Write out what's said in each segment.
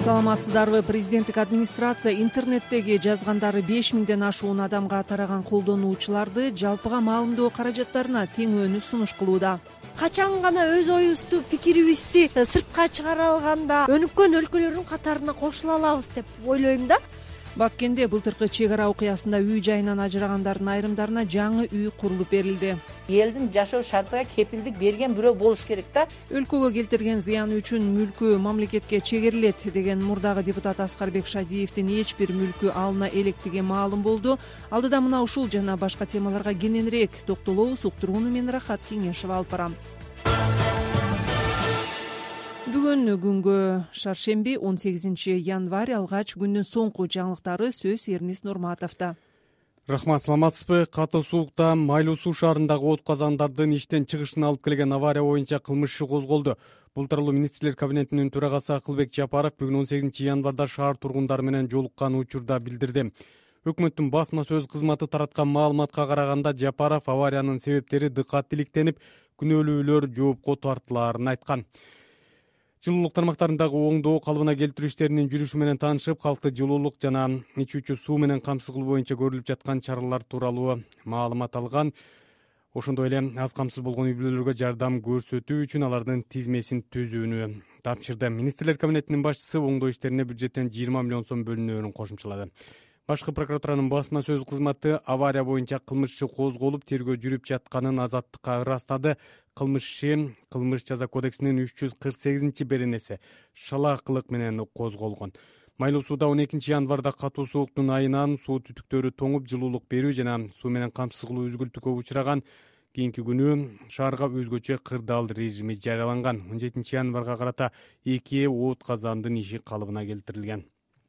Саламатсыздарбы? Президенттик администрация интернеттеги жазгандары 5000ден ашуун адамга тараган колдонуучуларды жалпыга маалымдоо каражаттарына теңөөнү сунуш кылууда. Качан гана өз оюбузду, пикирибизди сыртка чыгара алганда өнүккөн өлкөлөрдүн катарына кошула алабыз деп ойлойм да. Баткенде былтыркы чек ара окуясында үй жайынан ажырагандардын айрымдарына жаңы үй курулуп берилди. Элдин жашоо шартыга кепилдик берген бирөө болуш керек да. Өлкөгө келтирген зыяны үчүн мүлкү мамлекетке чегерилет деген мурдагы депутат Аскарбек Шадиевдин эч бир мүлкү алына электиги маалым болду. Алдыда мына ушул жана башка темаларга кененирээк токтолобуз. Уктурууну мен Рахат Кеңешева алып барам. Бүгүн күнгө шаршемби 18 январь алгач күндүн соңку жаңылыктары сөз Эрнис Нурматовдо. Рахмат, саламатсызбы? Катуу суукта Майлуу суу шаарындагы от казандардын иштен чыгышын алып келген авария боюнча кылмыш иши козголду. Бул тууралуу министрлер кабинетинин төрагасы Акылбек Жапаров бүгүн 18 январда шаар тургундары менен жолуккан учурда билдирди. Өкмөттүн басма сөз кызматы тараткан маалыматка караганда Жапаров авариянын себептери дыкаттиликтенип, күнөөлүүлөр жоопко тартылаарын айткан. Жылуулук тармактарындагы оңдоо калыбына келтирүү иштеринин жүрүшү менен таанышып, калкты жылуулук жана ичүүчү суу менен камсыз кылуу боюнча көрүлүп жаткан чаралар тууралуу маалымат алган. Ошондой эле аз камсыз болгон үй бүлөлөргө жардам көрсөтүү үчүн алардын тизмесин түзүүнү тапшырды. Министрлер кабинетинин башчысы оңдоо иштерине бюджеттен 20 миллион сом бөлүнөөрүн кошумчалады. Башкы прокуратуранын басма сөз кызматы авария боюнча кылмыш иши козголуп, тергөө жүрүп жатканын азаттыкка ырастады. Кылмыш жаза кодексинин 348-беренеси шалаакылык менен козголгон. Майлуу сууда 12 январда катуу сууктун айынан суу түтүктөрү тоңуп, жылуулук берүү жана суу менен камсыз кылуу үзгүлтүүгө учураган. Кийинки күнү шаарга өзгөчө кырдаал режими жарыяланган. 17 январга карата 2 от казандын иши калыбына келтирилген.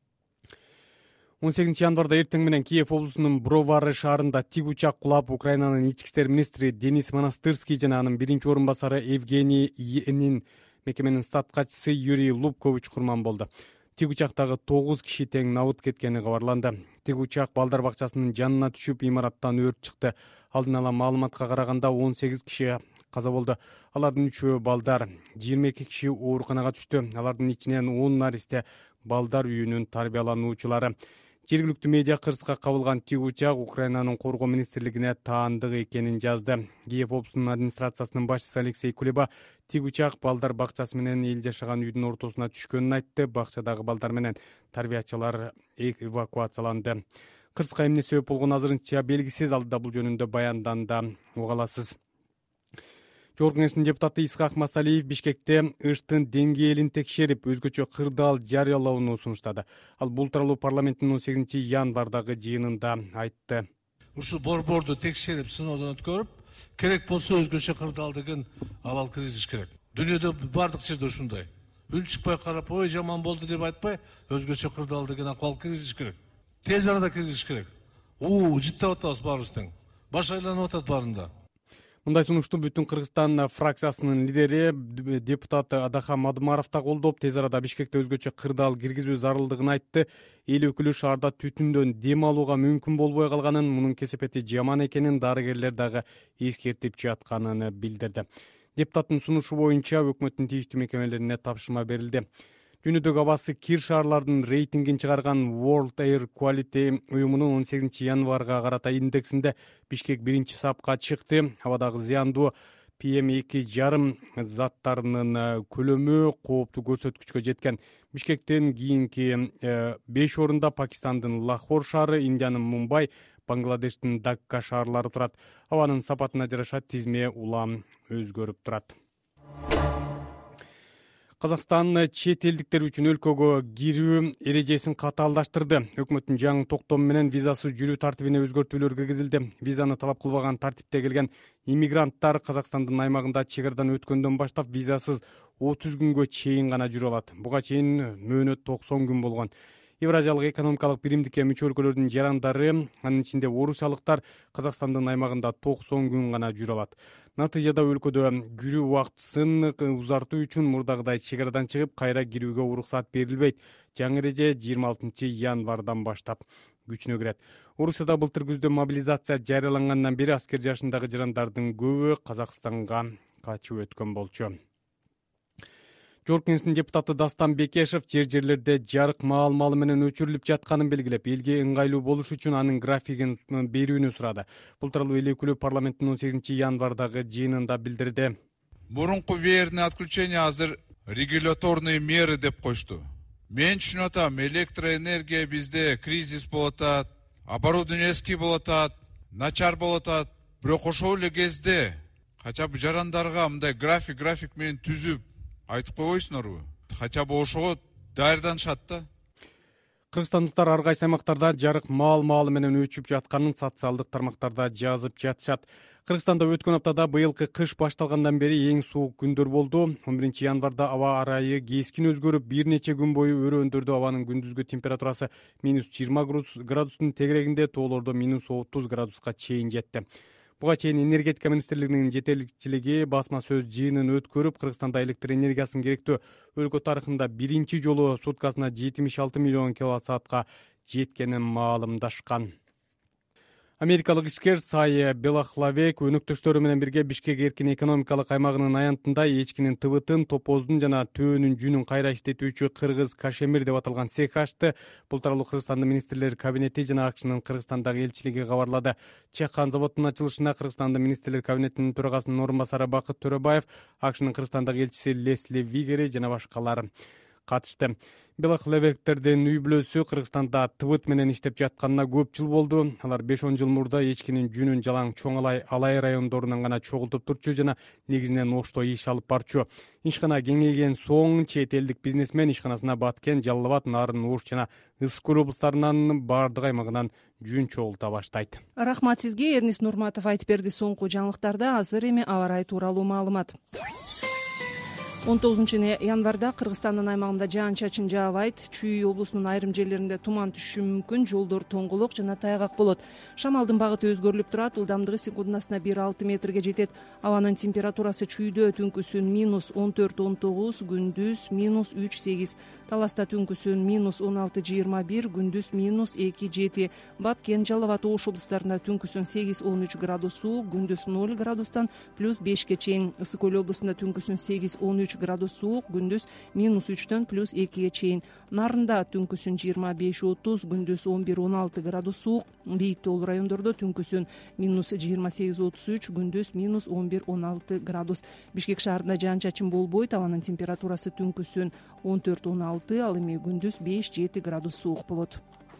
18 январда эртең менен Киев облусунун Бровары шаарында тик учак кулап, Украинанын ички иштер министри Денис Монастырский жана анын биринчи орун басары Евгений Енин, мекеменин статкачысы Юрий Лубкович курман болду. Тик учактагы 9 киши тең набыт кеткени кабарланды. Тик учак балдар бакчасынын жанына түшүп, имараттан өрт чыкты. Алдын ала маалыматка караганда 18 киши каза болду. Алардын 3 балдар, 22 киши ооруканага түштү. Алардын ичинен 10 наристе балдар үйүнүн тарбиялануучулары. Жергиликтүү медиа кырсыкка кабылган тик учак Украинанын коргоо министрлигине таандык экенин жазды. Киев облусунун администрациясынын башчысы Алексей Кулеба тик учак балдар бакчасы менен эл жашаган үйдүн ортосуна түшкөнүн айтты. Бакчадагы балдар менен тарбиячылар эвакуацияланды. Кырсыкка эмне себеп болгону азырынча белгисиз. Алдыда бул жөнүндө баянданда уга аласыз. Жогорку Кеңештин депутаты Исхак Масалиев Бишкекте ыштын деңгээлин текшерип, өзгөчө кырдаал жарыялоону сунуштады. Ал бул тууралуу парламенттин 18 январдагы жыйынында айтты. Ушу борборду текшерип, сыноодон өткөрүп, керек болсо өзгөчө кырдаалдыгын абал киргизиш керек. Дүйнөдө бардык жерде ушундай. Үн чыкпай карап, ой жаман болду деп айтпай, өзгөчө кырдаалдыгын акыбал киргизиш керек. Тез арада киргизиш керек. Жыттап атабыз баарыбыз тең. Баш айланып атат баарында. Мындай сунушту бүтүн Кыргызстан фракциясынын лидери депутат Адахан Мадумаров да колдоп, тез арада Бишкекте өзгөчө кырдаал киргизүү зарылдыгын айтты. Эл өкүлү шаарда түтүндөн дем алууга мүмкүн болбой калганын, мунун кесепети жаман экенин, дарыгерлер дагы эскертип жатканын билдирди. Депутаттын сунушу боюнча өкмөттүн тийиштүү мекемелерине тапшырма берилди. Дүйнөдөгү абасы кир шаарлардын рейтингин чыгарган World Air Quality уюмунун 18 январга карата индексинде Бишкек биринчи сапка чыкты. Абадагы зыяндуу PM2,5 заттарынын көлөмү кооптуу көрсөткүчкө жеткен. Бишкектен кийинки 5 орунда Пакистандын Лахор шаары, Индиянын Мумбай, Бангладештин Дакка шаарлары турат. Абанын сапатына жараша тизме улам өзгөрүп турат. Казакстан чет элдиктер үчүн өлкөгө кирүү эрежесин катаалдаштырды. Өкмөттүн жаңы токтому менен визасыз жүрүү тартибине өзгөртүүлөр киргизилди. Визаны талап кылбаган тартипте келген иммигранттар Казакстандын аймагында чек арадан өткөндөн баштап визасыз 30 күнгө чейин гана жүрө алат. Буга чейин мөөнөт 90 күн болгон. Евразиялык экономикалык биримдикке мүчө өлкөлөрдүн жарандары, анын ичинде орусиялыктар Казакстандын аймагында 90 күн гана жүрө алат. Натыйжада өлкөдө жүрүү убактысын узартуу үчүн мурдагыдай чек арадан чыгып, кайра кирүүгө уруксат берилбейт. Жаңы эреже 26 январдан баштап күчүнө кирет. Орусияда былтыр күздө мобилизация жарыялангандан бери аскер жашындагы жарандардын көбү Казакстанга качып өткөн болчу. Жогорку Кеңештин депутаты Дастан Бекешев жерлерде жарык маал-маалы менен өчүрүлүп жатканын белгилеп, элге ыңгайлуу болуш үчүн анын графигин берүүнү сурады. Бул тууралуу эл өкүлү парламенттин 18-январдагы жыйынында билдирди. Мурунку веерное отключение азыр регуляторные меры деп кошту. Мен түшүнүп атам, электроэнергия бизде кризис болуп атат, оборудование эски болуп атат, начар болуп атат. Бирок ошол эле кезде кача бы жарандарга мындай график менен түзүп айтып койбойсуңарбы? Кача бы ошого даярданышат да. Кыргызстандыктар ар кайсы аймактарда жарык маал-маалы менен өчүп жатканын социалдык тармактарда жазып жатышат. Кыргызстанда өткөн аптада быйылкы кыш башталгандан бери эң суук күндөр болду. 11-январда аба арайы кескин өзгөрүп, бир нече күн бою өрөөндөрдө абанын күндүзгү температурасы -20 градустун тегерегинде, тоолордо -30 градуска чейин жетти. Буга чейин энергетика министрлигинин жетекчилиги басма сөз жыйынын өткөрүп, Кыргызстанда электр энергиясын керектүү өлкө тарыхында биринчи жолу суткасына 76 миллион киловатт-саатка жеткенин маалымдашкан. Америкалык ишкер Сая Белахлавек өнөктөштөрү менен бирге Бишкек эркин экономикалык аймагынын аянтында эчкинин тыбытын, топоздун жана төөнүн жүнүн кайра иштетүүчү кыргыз кашемир деп аталган цех ачты. Бул тууралуу Кыргызстандын министрлер кабинети жана АКШнын Кыргызстандагы элчилиги кабарлады. Чекан заводунун ачылышына Кыргызстандын министрлер кабинетинин төрагасынын орун басары Бакыт Төрөбаев, АКШнын Кыргызстандагы элчиси Лесли Вигери жана башкалар катышты. Белахлавектердин үй бүлөсү Кыргызстанда тыбыт менен иштеп жатканына көп жыл болду. Алар 5-10 жыл мурда эчкинин жүнүн жалаң чоң алай райондорунан гана чогултуп турчу жана негизинен Ошто иш алып барчу. Ишкана кеңейген соң чет элдик бизнесмен ишканасына Баткен, Жалал Абад, Нарын, Ош жана Ысык көл облустарынын бардык аймагынан жүн чогулта баштайт. Рахмат сизге, Эрнис Нурматов айтып берди. Соңку жаңылыктарда азыр эми аба ырайы тууралуу маалымат. 19-январда Кыргызстандын аймагында жаан-чачын жаабайт. Чүй облусунун айрым жерлеринде туман түшүшү мүмкүн, жолдор тоңголок жана тайгак болот. Шамалдын багыты өзгөрүлүп турат, ылдамдыгы секундасына 1-6 метрге жетет. Абанын температурасы чүйдө түнкүсүн -14-19, күндүз -3-8. Таласта түнкүсүн -16-21, күндүз -2-7. Баткен, Жалал Абад, Ош облустарында түнкүсүн 8-13 градус суук, күндүз 0 градустан +5ке чейин. Ысык көл облусунда түнкүсүн 8-13 градус суук, күндүз -3төн +2ге чейин. Нарында түнкүсүн 25-30, күндүз 11-16 градус суук. Бийик тоолуу райондордо түнкүсүн -28-33, күндүз -11-16 градус. Бишкек шаарында жаан-чачын болбойт, абанын температурасы түнкүсүн 14-16, ал эми күндүз 5-7 градус суук болот.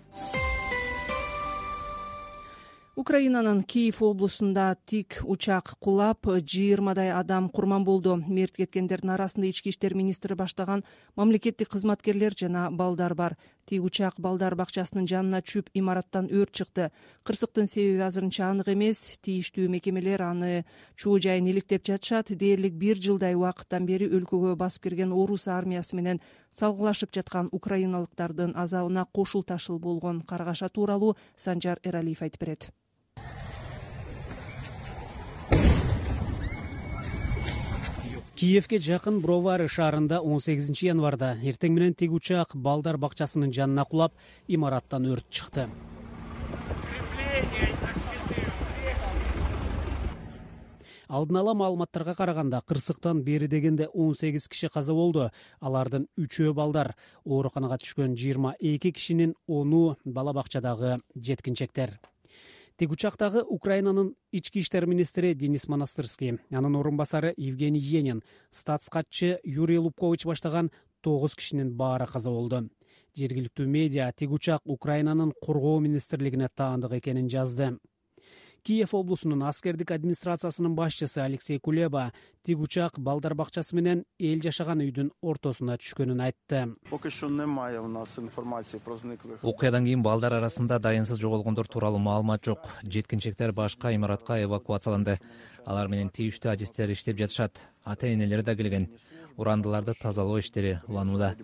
Украинанын Киев облусунда тик учак кулап, 20дай адам курман болду. Мерт кеткендердин арасында ички иштер министри баштаган мамлекеттик кызматкерлер жана балдар бар. Тик учак балдар бакчасынын жанына чүп имараттан өрт чыкты. Кырсыктын себеби азырынча анык эмес. Тийиштүү мекемелер аны чуу жайын иликтеп жатышат. Дээрлик 1 жылдай убакыттан бери өлкөгө басып кирген орус армиясы менен салгылашып жаткан украиналыктардын азабына кошулташыл болгон каргаша тууралуу Санжар Эралиев айтып берет. Киевке жакын Бровары шаарында 18-январда эртең менен тик учак балдар бакчасынын жанына кулап, имараттан өрт чыкты. Алдын ала маалыматтарга караганда, кырсыктан бери дегенде 18 киши каза болду. Алардын 3-өө балдар. Ооруканага түшкөн 22 кишинин 10-у бала бакчадагы жеткинчектер. Тик учактагы Украинанын ички иштер министри Денис Монастырский, анын орун басары Евгений Енин, статс катчы Юрий Лубкович баштаган 9 кишинин баары каза болду. Жергиликтүү медиа тик учак Украинанын коргоо министрлигине таандык экенин жазды. Киев облусунун аскердик администрациясынын башчысы Алексей Кулеба тик учак балдар бакчасы менен эл жашаган үйдүн ортосуна түшкөнүн айтты. Окуядан кийин балдар арасында дайынсыз жоголгондор тууралуу маалымат жок. Жеткинчектер башка имаратка эвакуацияланды. Алар менен тийиштүү адистер иштеп жатышат. Ата-энелери да келген. Урандыларды тазалоо иштери уланууда.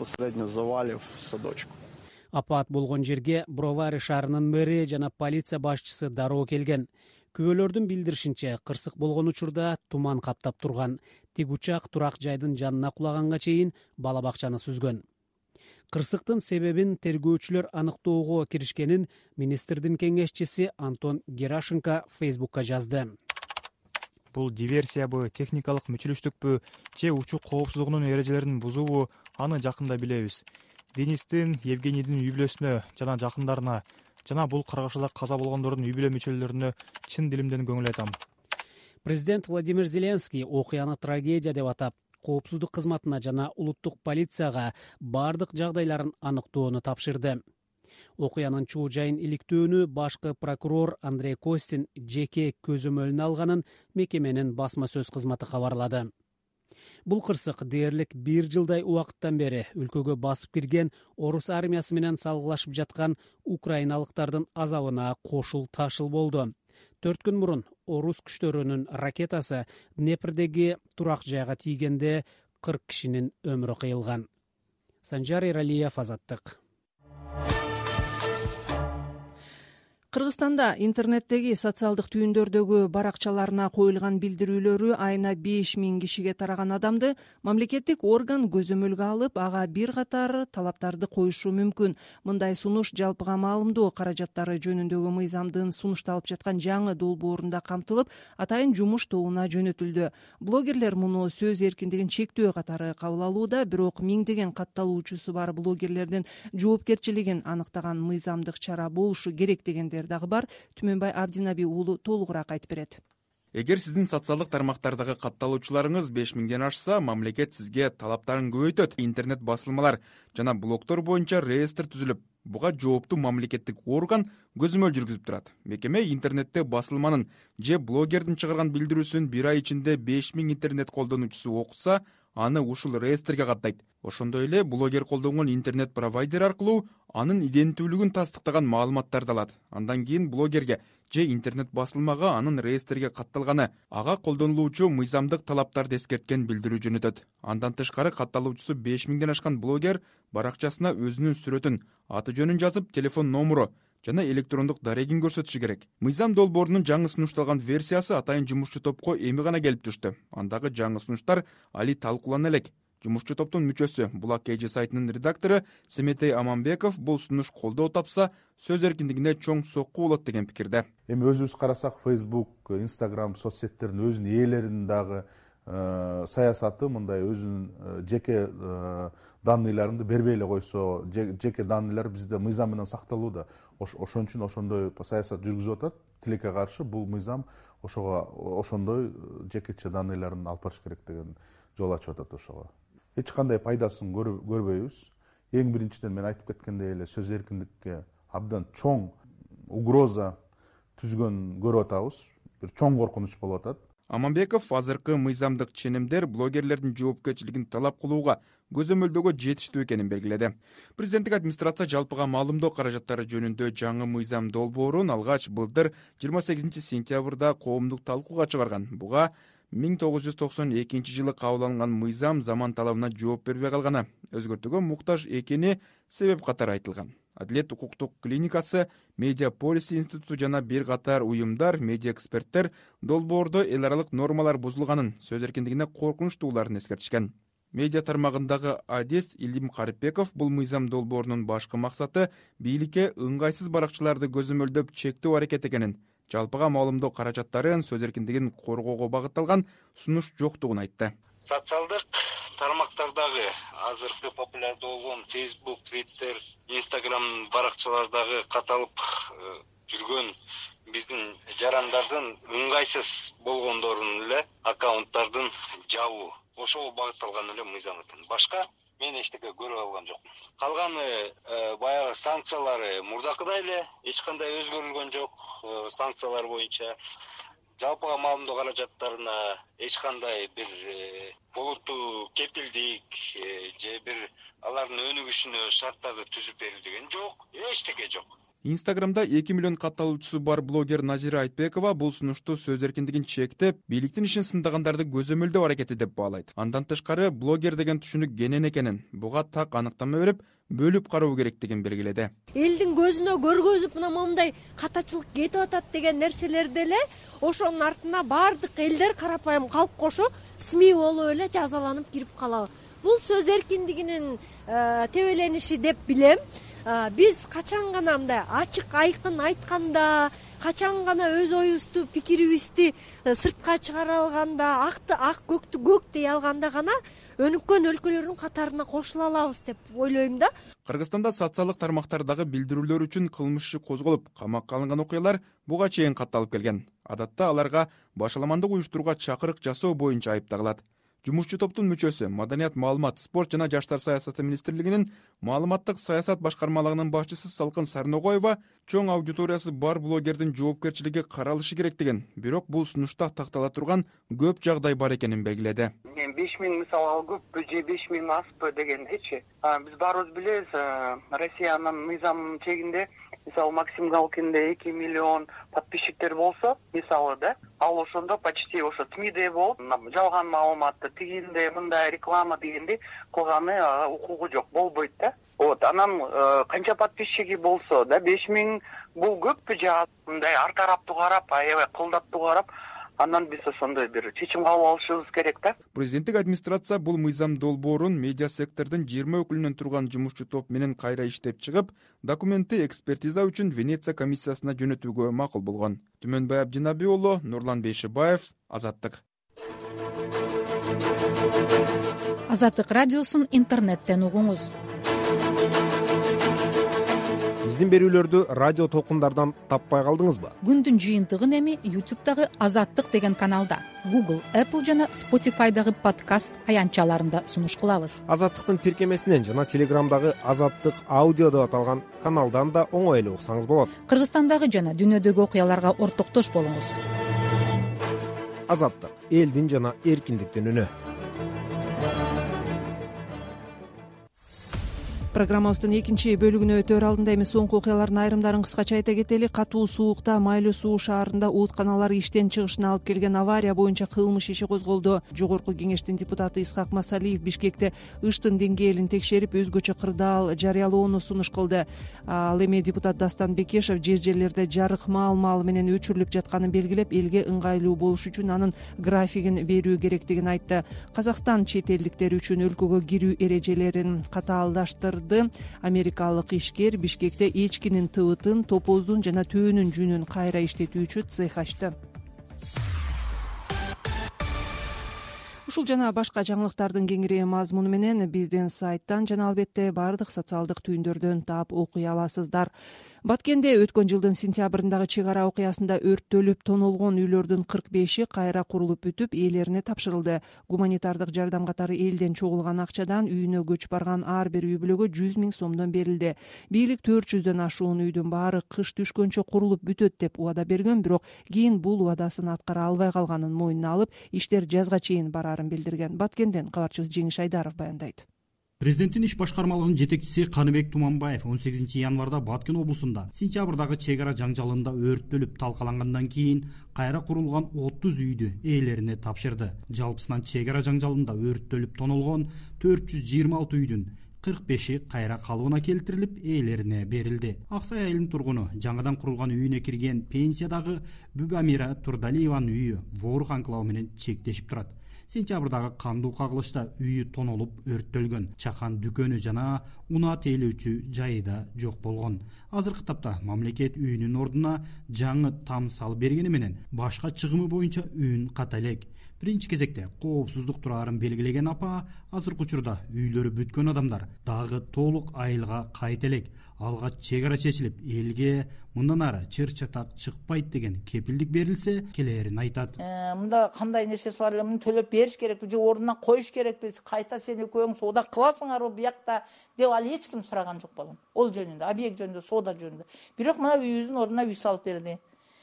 Апат болгон жерге Бровары шаарынын мэри жана полиция башчысы дароо келген. Күбөлөрдүн билдиришинче, кырсык болгон учурда туман каптап турган. Тик учак турак жайдын жанына кулаганга чейин бала бакчаны сүзгөн. Кырсыктын себебин тергөөчүлөр аныктоого киришкенин министрдин кеңешчиси Антон Герашенко Фейсбукка жазды. бул диверсиябы, техникалык мүчүлүштүкпү же учуу коопсуздугунун эрежелерин бузуубу, аны жакында билебиз. Денистин, Евгенийдин үй бүлөсүнө жана жакындарына жана бул каргашада каза болгондордун үй бүлө мүчөлөрүнө чын дилимден көңүл айтам. Президент Владимир Зеленский окуяны трагедия деп атап, коопсуздук кызматына жана улуттук полицияга бардык жагдайларын аныктоону тапшырды. Окуянын чуу жайын иликтөөнү башкы прокурор Андрей Костин жеке көзөмөлүнө алганын мекеменин басма сөз кызматы кабарлады. Бул кырсык дээрлик 1 жылдай убакыттан бери өлкөгө басып кирген орус армиясы менен салгылашып жаткан украиналыктардын азабына кошул ташыл болду. 4 күн мурун орус күчтөрүнүн ракетасы Днепрдеги турак жайга тийгенде 40 кишинин өмүрү кыйылган. Санжар Иралиев, Азаттык. Кыргызстанда интернеттеги социалдык түйүндөрдөгү баракчаларына коюлган билдирүүлөрү айына 5000 кишиге тараган адамды мамлекеттик орган көзөмөлгө алып, ага бир катар талаптарды коюшу мүмкүн. Мындай сунуш жалпыга маалымдоо каражаттары жөнүндөгү мыйзамдын сунушталып жаткан жаңы долбоорунда камтылып, атайын жумуш тобуна жөнөтүлдү. Блогерлер муну сөз эркиндигин чектөө катары кабыл алууда, бирок миңдеген катталуучусу бар блогерлердин жоопкерчилигин аныктаган мыйзамдык чара болушу керек дегендер дагы бар. Түмөнбай Абдинаби уулу толугураак айтып берет. Эгер сиздин социалдык тармактардагы катталуучуларыңыз 5000ден ашса, мамлекет сизге талаптарын көбөйтөт. Интернет басылмалар жана блогдор боюнча реестр түзүлүп, буга жооптуу мамлекеттик орган көзөмөл жүргүзүп турат. Мекеме интернетте басылманын же блогердин чыгарган билдирүүсүн 1 ай ичинде 5000 интернет колдонуучусу окуса, аны ушул реестрге каттайт. Ошондой эле блогер колдонгон интернет провайдер аркылуу анын иденттүүлүгүн тастыктаган маалыматтарды алат. Андан кийин блогерге же интернет басылмага анын реестрге катталганы, ага колдонулуучу мыйзамдык талаптарды эскерткен билдирүү жөнөтөт. Андан тышкары катталуучусу 5000ден ашкан блогер баракчасына өзүнүн сүрөтүн, аты жөнүн жазып, телефон номуру жана электрондук дарегин көрсөтүшү керек. Мыйзам долбоорунун жаңы сунушталган версиясы атайын жумушчу топко эми гана келип түштү. Андагы жаңы сунуштар али талкуулана элек. Жумушчу топтун мүчөсү, Булак KG сайтынын редактору Семетей Аманбеков бул сунуш колдоо тапса, сөз эркиндигине чоң сокку болот деген пикирде. Эми өзүбүз карасак, Facebook, Instagram соцсеттердин өзүнүн ээлеринин дагы саясаты мындай өзүнүн жеке данныйларынды бербей эле койсо, жеке данныйлар бизде мыйзам менен сакталууда. Ошон үчүн ошондой саясат жүргүзүп атат. Тилекке каршы бул мыйзам ошондой жекече данныйларын алып барыш керек деген жол ачып атат ошого. Эч кандай пайдасын көрбөйбүз. Эң биринчиден мен айтып кеткендей эле сөз эркиндикке абдан чоң угроза түзгөн көрүп атабыз. Бир чоң коркунуч болуп атат. Аманбеков азыркы мыйзамдык ченемдер блогерлердин жоопкерчилигин талап кылууга көзөмөлдөгө жетиштүү экенин белгиледи. Президенттик администрация жалпыга маалымдоо каражаттары жөнүндө жаңы мыйзам долбоорун алгач былтыр 28 сентябрда коомдук талкууга чыгарган. Буга 1992 жылы кабыл алынган мыйзам заман талабына жооп бербей калганы, өзгөртүүгө муктаж экени себеп катары айтылган. Адилет укуктук клиникасы, Медиа Полиси институту жана бир катар уюмдар, медиа эксперттер долбоордо эл аралык нормалар бузулганын, сөз эркиндигине коркунучтууларын эскертишкен. Медиа тармагындагы адист Илим Карипбеков бул мыйзам долбоорунун башкы максаты бийликке ыңгайсыз баракчыларды көзөмөлдөп чектөө аракет экенин, жалпыга маалымдоо каражаттарын, сөз эркиндигин коргоого багытталган сунуш жоктугун айтты. Социалдык тармактардагы азыркы популярдуу болгон Facebook, Twitter, Instagram баракчалардагы каталып жүргөн биздин жарандардын ыңгайсыз болгондорун эле аккаунттардын жабуу ошого багытталган эле мыйзам экен. Башка мен эчтеке көрүп алган жокмун. Калганы баягы санкциялары мурдакыдай эле, эч кандай өзгөрүлгөн жок. Санкциялар боюнча жалпыга маалымдоо каражаттарына эч кандай бир олуттуу кепилдик же бир алардын өнүгүшүнө шарттарды түзүп берүү деген жок, эчтеке жок. Инстаграмда 2 миллион катталуучусу бар блогер Назира Айтбекова бул сунушту сөз эркиндигин чектеп, бийликтин ишин сындагандарды көзөмөлдөө аракети деп баалайт. Андан тышкары блогер деген түшүнүк кенен экенин, буга так аныктама берип, бөлүп кароо керектигин белгиледи. Элдин көзүнө көргөзүп мына моундай катачылык кетип атат деген нерселерди эле ошонун артына бардык элдер, карапайым калк кошо СМИ болуп эле жазаланып кирип калабы. Бул сөз эркиндигинин тебелениши деп билем. Биз качан гана мындай ачык айкын айтканда, качан гана өз оюбузду пикирибизди сыртка чыгара алганда, акты ак, көктү көк дей алганда гана өнүккөн өлкөлөрдүн катарына кошула алабыз деп ойлойм да. Кыргызстанда социалдык тармактардагы билдирүүлөр үчүн кылмыш иши козголуп, камакка алынган окуялар буга чейин катталып келген. Адатта аларга башаламандык уюштурууга чакырык жасоо боюнча айып тагылат. Жумушчу топтун мүчөсү, Маданият, маалымат, спорт жана жаштар саясаты министрлигинин маалыматтык саясат башкармалыгынын башчысы Салкын Сарногоева чоң аудиториясы бар блогердин жоопкерчилиги каралышы керек деген, бирок бул сунушта тактала турган көп жагдай бар экенин белгиледи. 5000 мисалы ал көппү же 5000 аспы дегендечи. Биз баарыбыз билебиз, Россиянын мыйзамынын чегинде мисалы Максим Галкинде 2 миллион подписчиктер болсо, мисалы да, ал ошондо почти ошо ТМИде болуп, жалган маалыматты тигинде мындай реклама дегенди кылганы укугу жок, болбойт да. Вот, анан канча подписчиги болсо да 5000 бул көппү же мындай ар тараптуу карап, аябай кылдаттуу карап, андан биз ошондой бир чечим кабыл алышыбыз керек да. Президенттик администрация бул мыйзам долбоорун медиа сектордун 20 өкүлүнөн турган жумушчу топ менен кайра иштеп чыгып, документти экспертиза үчүн Венеция комиссиясына жөнөтүүгө макул болгон. Түмөнбай Абдинаби уулу, Нурлан Бейшибаев, Азаттык. Азаттык радиосун интернеттен угуңуз. Биздин берүүлөрдү радио толкундардан таппай калдыңызбы? Күндүн жыйынтыгын эми YouTube'дагы Азаттык деген каналда, Google, Apple жана Spotify'дагы подкаст аянтчаларында сунуш кылабыз. Азаттыктын тиркемесинен жана Телеграмдагы Азаттык аудио деп аталган каналдан да оңой эле уксаңыз болот. Кыргызстандагы жана дүйнөдөгү окуяларга ортоктош болуңуз. Азаттык — элдин жана эркиндиктин үнү. Программабыздын экинчи бөлүгүнө өтөр алдында эми соңку окуялардын айрымдарын кыскача айта кетели. Катуу суукта Майлуу суу шаарында уутканалар иштен чыгышына алып келген авария боюнча кылмыш иши козголду. Жогорку кеңештин депутаты Исхак Масалиев Бишкекте ыштын деңгээлин текшерип, өзгөчө кырдаал жарыялоону сунуш кылды. Ал эми депутат Дастан Бекешев жер жерлерде жарык маал менен өчүрүлүп жатканын белгилеп, элге ыңгайлуу болуш үчүн анын графигин берүү керектигин айтты. Казакстан чет элдиктер үчүн өлкөгө кирүү эрежелерин катаалдаштырды. Америкалык ишкер Бишкекте эчкинин тыбытын, топоздун жана төөнүн жүнүн кайра иштетүүчү цех ачты. Ушул жана башка жаңылыктардын кеңири мазмуну менен биздин сайттан жана албетте бардык социалдык түйүндөрдөн таап окуй аласыздар. Баткенде өткөн жылдын сентябрындагы чек ара окуясында өрттөлүп тонолгон үйлөрдүн 45и кайра курулуп бүтүп, ээлерине тапшырылды. Гуманитардык жардам катары элден чогулган акчадан үйүнө көчүп барган ар бир үй бүлөгө 100 000 сомдон берилди. Бийлик 400дөн ашуун үйдүн баары кыш түшкөнчө курулуп бүтөт деп убада берген, бирок кийин бул убадасын аткара албай калганын мойнуна алып, иштер жазга чейин барарын билдирген. Баткенден кабарчыбыз Жеңиш Айдаров баяндайт. Президенттин иш башкармалыгынын жетекчиси Каныбек Туманбаев 18 январда Баткен облусунда сентябрдагы чек ара жаңжалында өрттөлүп талкалангандан кийин кайра курулган 30 үйдү ээлерине тапшырды. Жалпысынан чек ара жаңжалында өрттөлүп тонолгон 426 үйдүн 45и кайра калыбына келтирилип, ээлерине берилди. Аксай айылынын тургуну жаңадан курулган үйүнө кирген пенсиядагы Бүбамира Турдалиеванын үйү воорук анклавы менен чектешип турат. Сентябрдагы кандуу кагылышта үйү тонолуп өрттөлгөн. Чакан дүкөнү жана унаа тейлөөчү жайы да жок болгон. Азыркы тапта мамлекет үйүнүн ордуна жаңы там салып бергени менен башка чыгымы боюнча үйүн ката элек. Биринчи кезекте коопсуздук турарын белгилеген апа, азыркы учурда үйлөрү бүткөн адамдар дагы толук айылга кайта элек. Алга чек ара чечилип, элге мындан ары чыр чатак чыкпайт деген кепилдик берилсе келээрин айтат. Мында кандай нерсеси бар эле, муну төлөп бериш керекпи же ордуна коюш керекпи? Кайта сен экөөң соода кыласыңарбы буякта деп ал эч ким сураган жок балам. Ол жөнүндө, объект жөнүндө, соода жөнүндө. Бирок мына үйүбүздүн ордуна үй салып берди.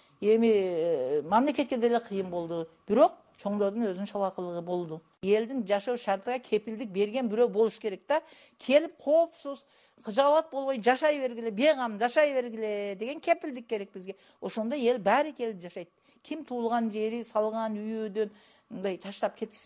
Эми мамлекетке деле кыйын болду. Бирок чоңдордун өзүнүн шалакылыгы болду. Элдин жашоо шартыга кепилдик берген бирөө болуш керек да. Келип коопсуз, кыжаалат болбой жашай бергиле, бегам жашай бергиле деген кепилдик керек бизге. Ошондо эл баары келип жашайт. Ким туулган жери, салган үйүдөн мындай таштап кеткиси келет.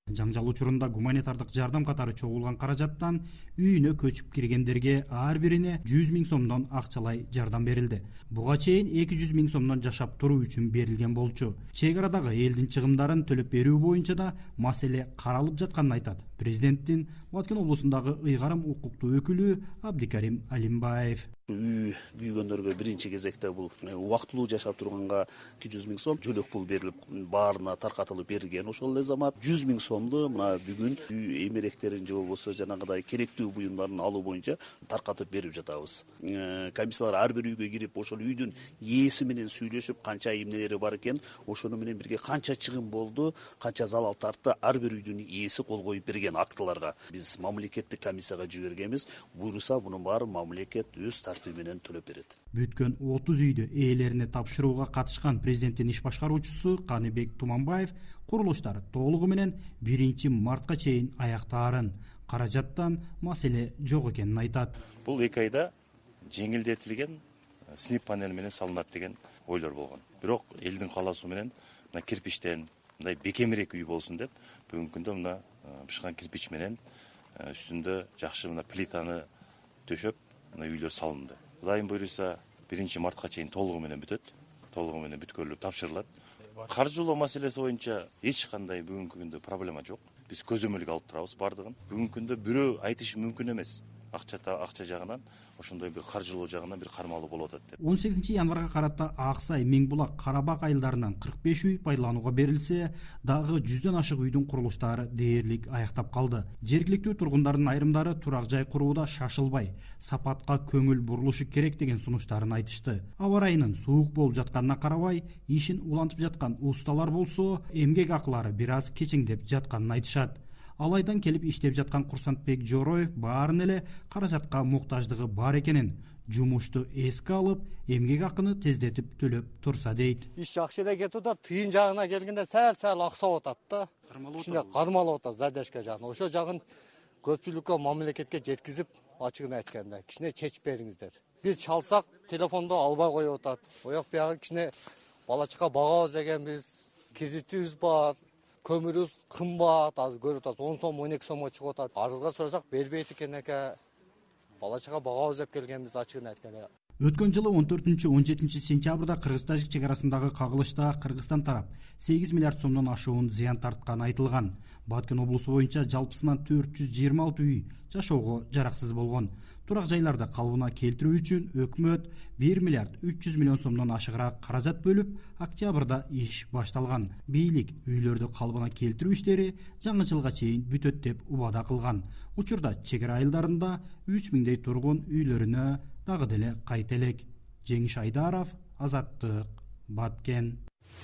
Жаңжал учурунда гуманитардык жардам катары чогулган каражаттан үйүнө көчүп киргендерге ар бирине 100 000 сомдон акчалай жардам берилди. Буга чейин 200 000 сомдон жашап туруу үчүн берилген болчу. Чек арадагы элдин чыгымдарын төлөп берүү боюнча да маселе каралып жатканын айтат президенттин Баткен облусундагы ыйгарым укуктуу өкүлү Абдикарим Алимбаев. Үй күйгөндөргө биринчи кезекте бул убактылуу жашап турганга 200 000 сом жөлөк пул берилип баарына таркатылып берилген. Ошол эле замат 100 000 сомду мына бүгүн үй эмеректерин же болбосо жанагыдай керектүү буюмдарын алуу боюнча таркатып берип жатабыз. Комиссиялар ар бир үйгө кирип ошол үйдүн ээси менен сүйлөшүп канча эмнелери бар экен, ошону менен бирге канча чыгым болду, канча залал тартты, ар бир үйдүн ээси кол коюп берген актыларга биз мамлекеттик комиссияга жибергенбиз. Буйруса мунун баарын мамлекет өз тартиби менен төлөп берет. Бүткөн 30 үйдү ээлерине тапшырууга катышкан президенттин иш башкаруучусу Каныбек Туманбаев курулуштар толугу менен 1 мартка чейин аяктаарын, каражаттан маселе жок экенин айтат. Бул 2 айда жеңилдетилген снип панель менен салынат деген ойлор болгон. Бирок элдин кааласуу менен мына кирпичтен мындай бекемирээк үй болсун деп бүгүнкү күндө мына бышкан кирпич менен үстүндө жакшы мына плитаны төшөп мына үйлөр салынды. Кудайым буйруса 1 мартка чейин толугу менен бүтөт. Толугу менен бүткөрүлүп тапшырылат. Каржылоо маселеси боюнча эч кандай бүгүнкү күндө проблема жок. Биз көзөмөлгө алып турабыз бардыгын. Бүгүнкү күндө бирөө айтышы мүмкүн эмес. Акча жагынан, ошондой бир каржылоо жагынан бир кармалуу болуп атат деп. 18 январга карата Аксай, Миңбулак, Карабак айылдарынан 45 үй пайдаланууга берилсе, дагы 100дөн ашык үйдүн курулуштары дээрлик аяктап калды. Жергиликтүү тургундардын айрымдары турак жай курууда шашылбай, сапатка көңүл бурулушу керек деген сунуштарын айтышты. Аба ырайынын суук болуп жатканына карабай, ишин улантып жаткан усталар болсо, эмгек акылары бир аз кечеңдеп жатканын айтышат. Алайдан келип иштеп жаткан Курсантбек Жороев баарын эле каражатка муктаждыгы бар экенин, жумушту эске алып, эмгек акыны тездетип төлөп турса дейт. Иш жакшы эле кетип атат, тыйын жагына келгенде сәл аксап атат да. Кичине кармалып атат задержка жагын. Ошо жагын көпчүлүккө мамлекетке жеткизип, ачыгын айтканда, кичине чечип бериңиздер. Биз чалсак, телефондо албай коюп атат. Ояк биягы кичине бала чака багабыз дегенбиз, кредитибиз бар. Көмүрүбүз кымбат, азыр көрүп атасыз, 10 сом, 12 сомго чыгып атат. Арызга сурасак бербейт экен эке. Бала чака багабыз деп келгенбиз ачыгын айтканда. Өткөн жылы 14-17 сентябрда Кыргыз-Тажик чек арасындагы кагылышта Кыргызстан тарап 8 миллиард сомдон ашуун зыян тартканы айтылган. Баткен облусу боюнча жалпысынан 426 үй жашоого жараксыз болгон. Турак жайларды калыбына келтирүү үчүн өкмөт 1 миллиард 300 миллион сомдон ашыгыраак каражат бөлүп, октябрда иш башталган. Бийлик үйлөрдү калыбына келтирүү иштери жаңы жылга чейин бүтөт деп убада кылган. Учурда чек ара айылдарында 3000дей тургун үйлөрүнө дагы деле кайта элек. Жеңиш Айдаров, Азаттык, Баткен.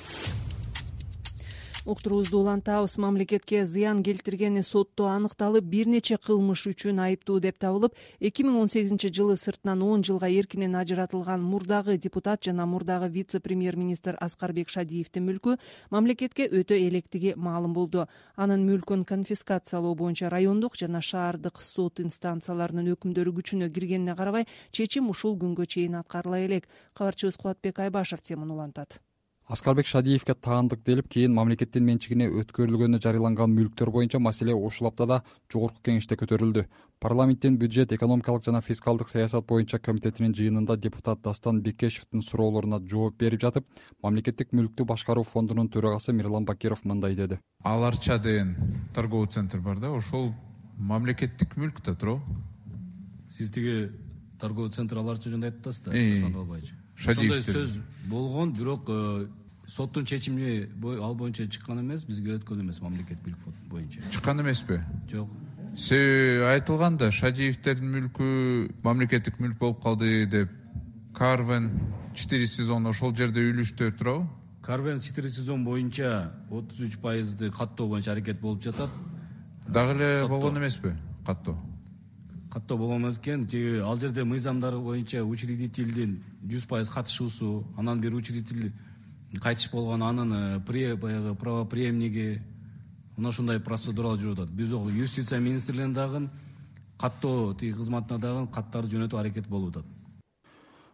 Уктуруубузду улантабыз. Мамлекетке зыян келтиргени сотто аныкталып, бир нече кылмыш үчүн айыптуу деп табылып, 2018 жылы сыртынан 10 жылга эркинен ажыратылган мурдагы депутат жана мурдагы вице-премьер-министр Аскарбек Шадиевдин мүлкү мамлекетке өтө электиги маалым болду. Анын мүлкүн конфискациялоо боюнча райондук жана шаардык сот инстанцияларынын өкүмдөрү күчүнө киргенине карабай, чечим ушул күнгө чейин аткарыла элек. Кабарчыбыз Кубатбек Айбашев теманы улантат. Аскарбек Шадиевге таандык делип, кийин мамлекеттин менчигине өткөрүлгөнү жарыяланган мүлктөр боюнча маселе ушул аптада жогорку кеңеште көтөрүлдү. Парламенттин бюджет, экономикалык жана фискалдык саясат боюнча комитетинин жыйынында депутат Дастан Бекешевдин суроолоруна жооп берип жатып, мамлекеттик мүлктү башкаруу фондунун төрагасы Мирлан Бакиров мындай деди. Аларча деген торговый центр бар да, ошол мамлекеттик мүлк да туурабы? Сиз тиги торговый центр Аларча жөнүндө айтып атасыз да, Дастан Албаевич. Ошондой сөз болгон, бирок соттун чечими ал боюнча чыккан эмес, бизге өткөн эмес мамлекет мүлк боюнча. Чыккан эмеспи? Жок. Себеби айтылганда Шадиевдердин мүлкү мамлекеттик мүлк болуп калды деп. Карвен 4 сезон ошол жерде үйлүштү турабы? Карвен 4 сезон боюнча 33% каттоо боюнча аракет болуп жатат. Дагы эле болгон эмеспи каттоо? Каттоо болгон эмес экен. Ал жерде мыйзамдар боюнча учредительдин 100% катышуусу, анан бир учредитель кайтыш болгон, анын правопреемниги, мына ушундай процедуралар жүрүп атат. Биз юстиция министрлигинин дагы каттоо кызматына дагы каттарды жөнөтүү аракет болуп атат.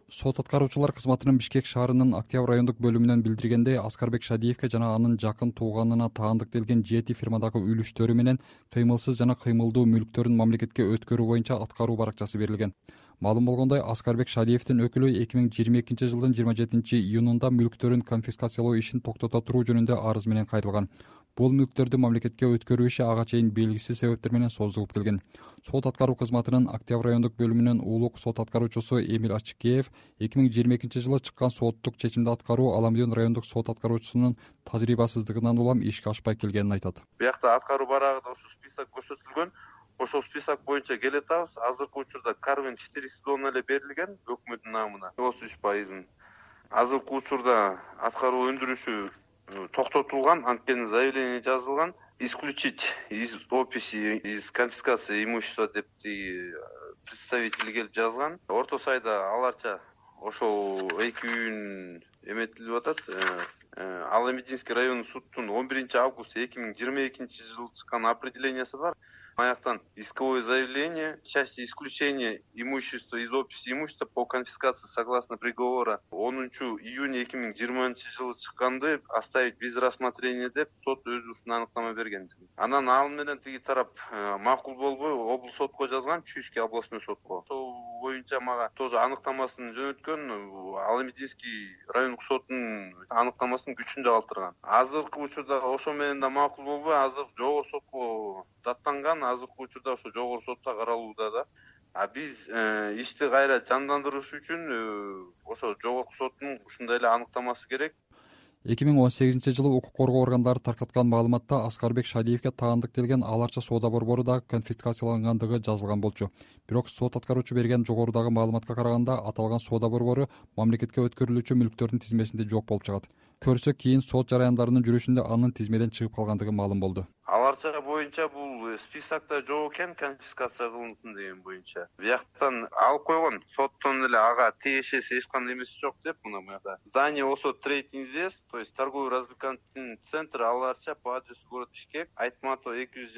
сот аткаруучулар кызматынын Бишкек шаарынын Октябрь райондук бөлүмүнөн билдиргендей, Аскарбек Шадиевке жана анын жакын тууганына таандыктелген 7 фирмадагы үлүштөрү менен кыймылсыз жана кыймылдуу мүлктөрүн мамлекетке өткөрүү боюнча аткаруу баракчасы берилген. Маалым болгондой, Аскарбек Шадиевдин өкүлү 2022 жылдын 27 июнунда мүлктөрүн конфискациялоо ишин токтото туруу жөнүндө арыз менен кайрылган. Бул мүлктөрдү мамлекетке өткөрүү иши ага чейин белгисиз себептер менен созулуп келген. Сот аткаруу кызматынын Октябрь райондук бөлүмүнүн улук сот аткаруучусу Эмиль Ачыкеев 2022 жылы чыккан соттук чечимди аткаруу Аламдын райондук сот аткаруучусунун тажрыйбасыздыгынан улам ишке ашпай келгенин айтат. Биякта аткаруу барагында ошол список көрсөтүлгөн. Ошол список боюнча келатабыз. Азыркы учурда Карвин 4 сезон эле берилген өкмөттүн намына 33%. Азыркы учурда аткаруу өндүрүшү токтотулган, анткени заявление жазылган. Исключить из описи, из конфискации имущества деп представитель келип жазган. Орто сайда аларча ошол 2 күн эметилип атат. Аламединский райондук суттун 11 август 2022 жылы чыккан определениясы бар. Аяктан исковое заявление в части исключения имущества из описи имущества по конфискации согласно приговора 10 июня 2020 жылы чыкканды оставить без рассмотрения деп сот өзүнүн аныктама берген. Анан ал менен тиги тарап макул болбой облус сотко жазган, Чуйский областной сотко. Ошол боюнча мага тоже аныктамасын жөнөткөн, Аламединский райондук соттун аныктамасын күчүндө калтырган. Азыркы учурда ошо менен да макул болбой, азыр жогорку сотко даттанган. Азыркы учурда ошо жогорку сотто каралууда да. Биз ишти кайра жандандырыш үчүн ошо жогорку соттун ушундай эле аныктамасы керек. 2018 жылы укук коргоо органдары таркаткан маалыматта Аскарбек Шадиевке таандыктелген аларча соода борбору да конфискациялангандыгы жазылган болчу. Бирок сот аткаруучу берген жогорудагы маалыматка караганда аталган соода борбору мамлекетке өткөрүлүүчү мүлктөрдүн тизмесинде жок болуп чыгат. Көрсө кийин сот жараяндарынын жүрүшүндө анын тизмеден чыгып калгандыгы маалым болду. Аларча боюнча бул списокто жок экен, конфискация кылынсын деген боюнча. Бияктан алып койгон, соттон эле ага тиешеси эч кандай эмеси жок деп, мына буякта. Здание ОСО Трейд Инвест, то есть торговый развлекательный центр аларча по адресу город Бишкек, Айтматова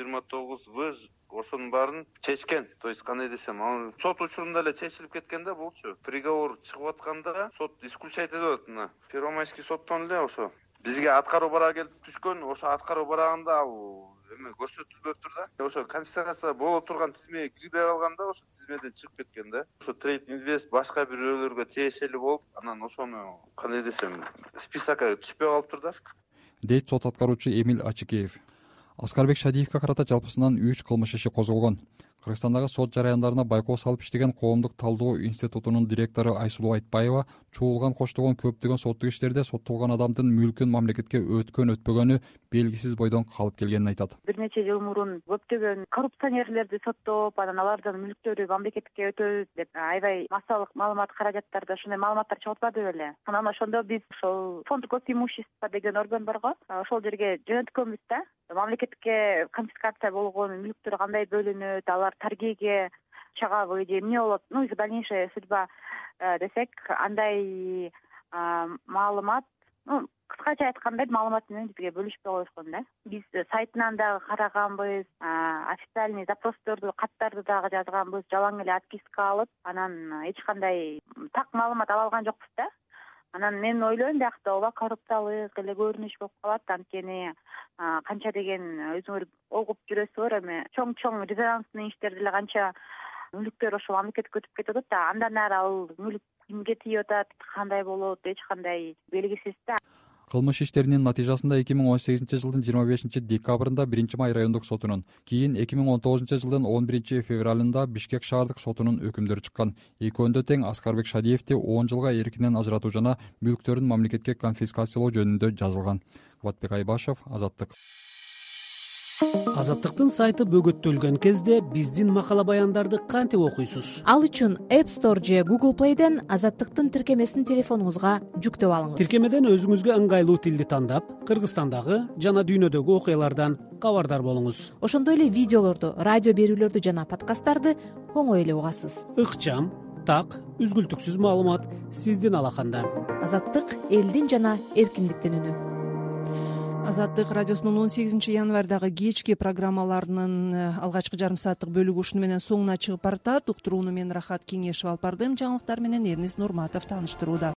229В, ошонун баарын чечкен. То есть кандай десем, сот учурунда эле чечилип кеткен да булчу. Приговор чыгып атканда сот исключать этип атат мына. Первомайский соттон эле ошо бизге аткаруу барагы келип түшкөн. Ошо аткаруу барагында ал эме көрсөтүлбөп тур да. Ошо конфискация боло турган тизмеге кирбей калганда ошо тизмеден чыгып кеткен да. Ошо Трейд Инвест башка бирөөлөргө тиешелүү болуп, анан ошону кандай десем, списокко түшпөй калыптыр да. Дейт сот аткаруучу Эмиль Ачыкеев. Аскарбек Шадиевке карата жалпысынан 3 кылмыш иши козголгон. Кыргызстандагы сот жараяндарына байкоо салып иштеген Коомдук талдоо институтунун директору Айсулуу Айтбаева чуулган коштогон көптөгөн соттук иштерде соттолгон адамдын мүлкүн мамлекетке өткөн-өтпөгөнү белгисиз бойдон калып келгенин айтат. Бир нече жыл мурун көптөгөн коррупционерлерди соттоп, анан алардын мүлктөрү мамлекетке өтөбүз деп аябай массалык маалымат каражаттарда ушундай маалыматтар чыгып атпады беле. Анан ошондо биз ошол фонд госимущества деген орган барго, ошол жерге жөнөткөнбүз да. Мамлекетке конфискация болгон мүлктөр кандай бөлүнөт, алар таргеге чыгабы же эмне болот, их дальнейшая судьба десек, андай маалымат, кыскача айтканда маалымат менен бизге бөлүшпөй коюшкон да. Биз сайтынан дагы караганбыз, официальный запросторду, каттарды дагы жазганбыз, жалаң эле отписка алып, анан эч кандай так маалымат ала алган жокпуз да. Анан мен ойлойм, биякта ооба коррупциялык эле көрүнүш болуп калат, анткени канча деген өзүңөр огуп жүрөсүзөр, эми чоң резонансный иштерди эле канча мүлктөр ошол мамлекетке өтүп кетип атат да, андан ары ал мүлк кимге тийип атат, кандай болот, эч кандай белгисиз да. Кылмыш иштеринин натыйжасында 2018 жылдын 25 декабрында 1 май райондук сотунун, кийин 2019 жылдын 11 февралында Бишкек шаардык сотунун өкүмдөрү чыккан. Экөөндө тең Аскарбек Шадиевди 10 жылга эркинен ажыратуу жана мүлктөрүн мамлекетке конфискациялоо жөнүндө жазылган. Кубатбек Айбашев, Азаттык. Азаттыктын сайты бөгөттөлгөн кезде биздин макала баяндарды кантип окуйсуз? Ал үчүн App Store же Google Play'ден Азаттыктын тиркемесин телефонуңузга жүктөп алыңыз. Тиркемеден өзүңүзгө ыңгайлуу тилди тандап, Кыргызстандагы жана дүйнөдөгү окуялардан кабардар болуңуз. Ошондой эле видеолорду, радио берүүлөрдү жана подкасттарды оңой эле угасыз. Ыкчам, так, үзгүлтүксүз маалымат сиздин алаканда. Азаттык — элдин жана эркиндиктин үнү. Азаттык радиосунун 18 январдагы кечки программаларынын алгачкы жарым сааттык бөлүгү ушуну менен соңуна чыгып баратат. Уктурууну мен Рахат Кеңешев алып бардым. Жаңылыктар менен Эрнис Нурматов тааныштырууда.